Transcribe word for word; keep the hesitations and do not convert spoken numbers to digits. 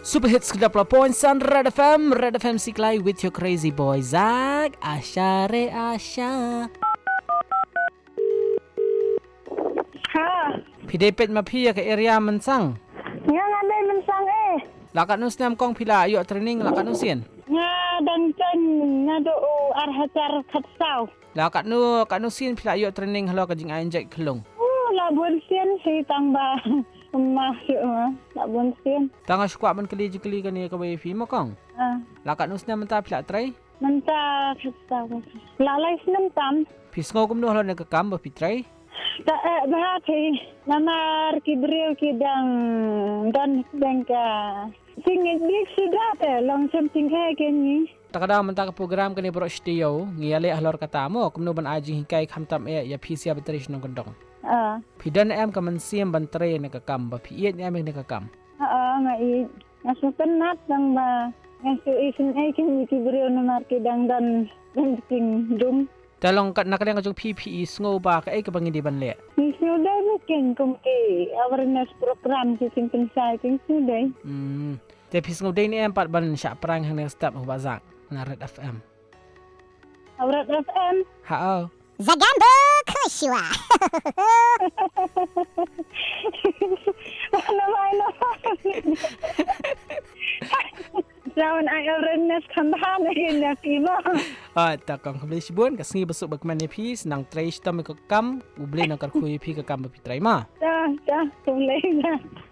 Super Hits kedap point Sun Red F M, Red F M Siklay with your crazy boy Zak, Asha re Asha. Ha. Pidepet mapia ke area mensang. Nga nga may mansang eh. Lakat nus nam kong pila ayo training lakat nusin. Nga dangkan nga do arhatar katsaw. Lakat nu kat nusin pila ayo training halo kajing anjek kelung. Oh, labun sian si tangba. Masuk ah, labun sian. Tanga squat man keli jekeli kan ya ke wifi mo kong. Ah, Lakat nus nam menta pila try. menta katsaw. Lalay sinam tam. Pisngo kum nu halo ne ke kam ba pitray. Ta eh bahati namar kibril kidang dan bengka. Singit dik sudah te long something eh kenyi. Takada menta ke program kan bro stiyo ngiale halor kata mo kum nu ban aji hikai khamtam e ya pisia betrish nong kendong. Ah, Pidan em ka man siam ban tre ne ka kam ba piet em ne ka kam. ah ngai. Ngasu penat bang ba. Ngasu isin eh kenyi kibril namar kidang dan dan sing dum. Talong kat nakadang ka P P E sngo ba ka e ka bangin di ban le. Sudah mungkin kumki awareness program sing pensai sing sudah. Hmm. Te pis ngo dei ni em pat ban sya prang hang ne step ho bazak na Red F M. Awrat F M. Ha oh. Zagambo Kushua. Ano mai no. Lawan ay awareness kambahan ay nakima. Ah takang kembali sibun ka sngi besuk bakman ni pis nang tre stam ka kam ubli nang kar khui pi ka kam ba pitrai ma. Dah, dah, boleh dah.